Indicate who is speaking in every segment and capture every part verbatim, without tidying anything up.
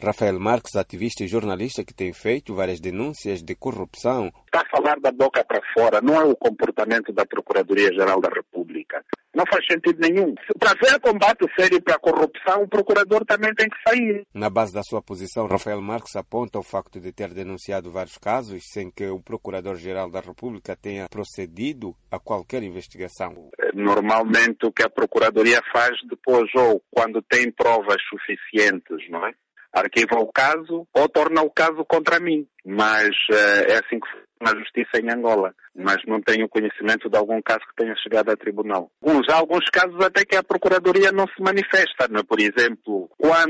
Speaker 1: Rafael Marques, ativista e jornalista que tem feito várias denúncias de corrupção.
Speaker 2: Está a falar da boca para fora, não é o comportamento da Procuradoria-Geral da República. Não faz sentido nenhum. Para haver combate sério para a corrupção, o procurador também tem que sair.
Speaker 1: Na base da sua posição, Rafael Marques aponta o facto de ter denunciado vários casos sem que o Procurador-Geral da República tenha procedido a qualquer investigação.
Speaker 2: Normalmente o que a Procuradoria faz depois, ou quando tem provas suficientes, não é? Arquiva o caso ou torna o caso contra mim. Mas uh, é assim que funciona a justiça em Angola. Mas não tenho conhecimento de algum caso que tenha chegado a tribunal. Alguns, há alguns casos até que a Procuradoria não se manifesta. Não é? Por exemplo,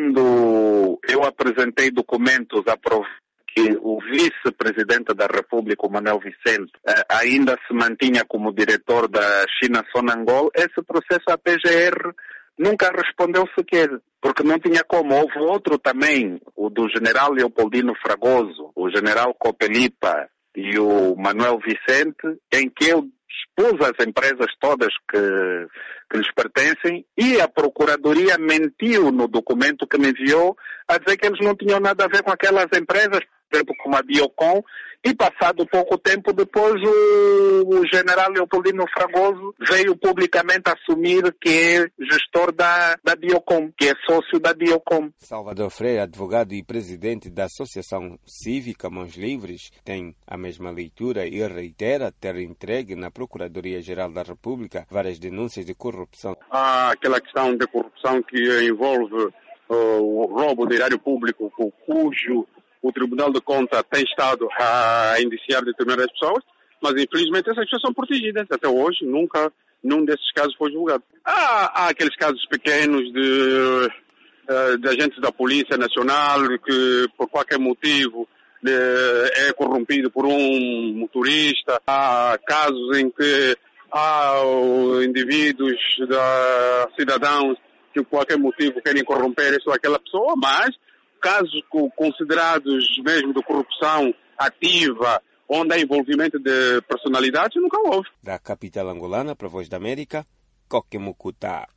Speaker 2: quando eu apresentei documentos a provar que o vice-presidente da República, o Manuel Vicente, uh, ainda se mantinha como diretor da China Sonangol, esse processo a P G R nunca respondeu sequer, porque não tinha como. Houve outro também, o do general Leopoldino Fragoso, o general Copelipa e o Manuel Vicente, em que eu expus as empresas todas que, que lhes pertencem e a Procuradoria mentiu no documento que me enviou a dizer que eles não tinham nada a ver com aquelas empresas, por exemplo, como a Biocom, e passado pouco tempo depois o, o general Leopoldino Fragoso veio publicamente assumir que é gestor da, da Biocom, que é sócio da Biocom.
Speaker 1: Salvador Freire, advogado e presidente da Associação Cívica Mãos Livres, tem a mesma leitura e reitera ter entregue na Procuradoria-Geral da República várias denúncias de corrupção.
Speaker 3: Há aquela questão de corrupção que envolve uh, o roubo de erário público, cujo o Tribunal de Contas tem estado a indiciar determinadas pessoas, mas infelizmente essas pessoas são protegidas. Até hoje, nunca nenhum desses casos foi julgado. Há, há aqueles casos pequenos de, uh, de agentes da Polícia Nacional que, por qualquer motivo, uh, é corrompido por um motorista. Há casos em que há uh, indivíduos, da, cidadãos, que por qualquer motivo querem corromper essa ou aquela pessoa, mas casos considerados mesmo de corrupção ativa, onde há envolvimento de personalidades, nunca houve.
Speaker 1: Da capital angolana, para a Voz da América, Coque Mucuta.